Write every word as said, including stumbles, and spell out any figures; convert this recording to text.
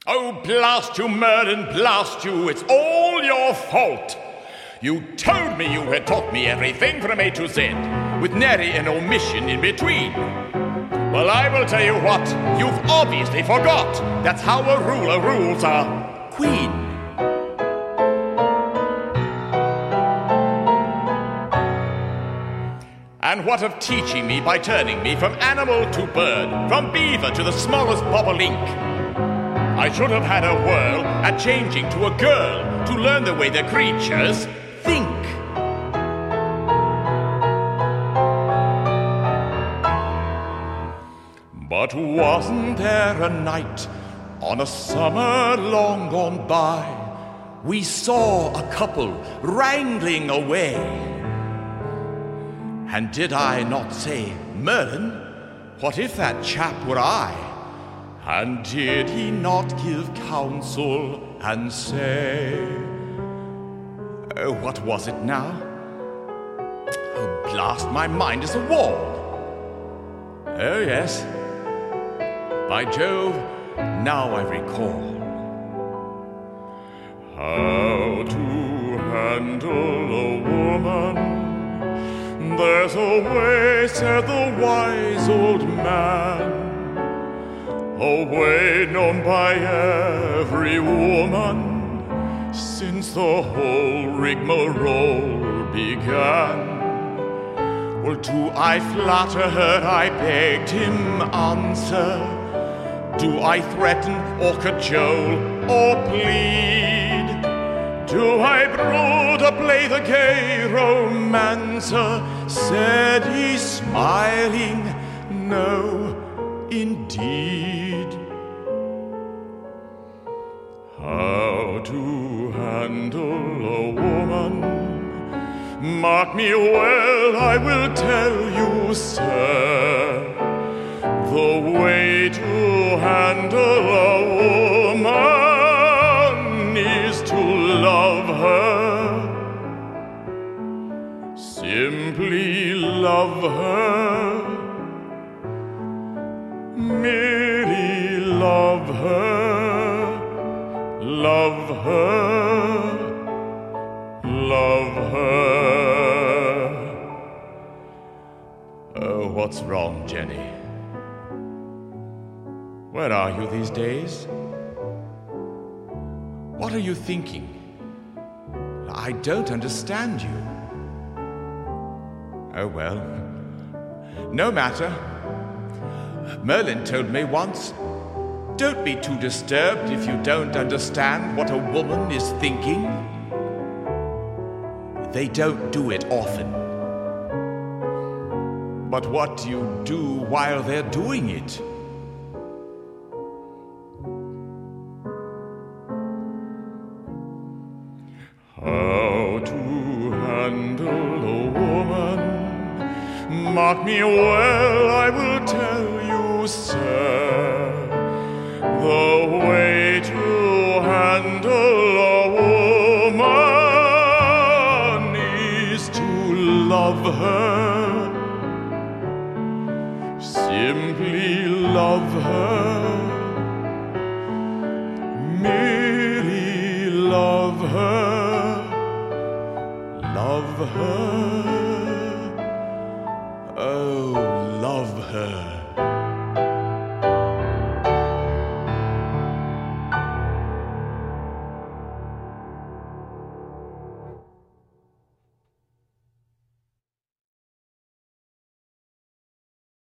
Oh, blast you, Merlin, blast you, it's all your fault. You told me you had taught me everything from A to Z, with nary an omission in between. Well, I will tell you what, you've obviously forgot. That's how a ruler rules a queen. And what of teaching me by turning me from animal to bird, from beaver to the smallest bobolink? I should have had a whirl at changing to a girl to learn the way the creatures think. But wasn't there a night on a summer long gone by, we saw a couple wrangling away? And did I not say, Merlin, what if that chap were I? And did he not give counsel and say, oh, what was it now? Oh, blast, my mind is a wall. Oh, yes. By Jove, now I recall. How to handle a woman? There's a way, said the wise old man, a way known by every woman since the whole rigmarole began. Well, do I flatter her? I begged him answer. Do I threaten or cajole or plead? Do I brood or play the gay romancer? Said he, smiling, no, indeed. How to handle a woman? Mark me well, I will tell you, sir. The way to handle a woman is to love her. Simply love her. Merely love her. Love her. Love her. Oh, what's wrong, Jenny? Where are you these days? What are you thinking? I don't understand you. Oh, well, no matter. Merlin told me once, don't be too disturbed if you don't understand what a woman is thinking. They don't do it often. But what do you do while they're doing it? How to handle a woman? Mark me well, I will tell you, sir. The way to handle a woman is to love her. Simply love her. Merely love her. Love her.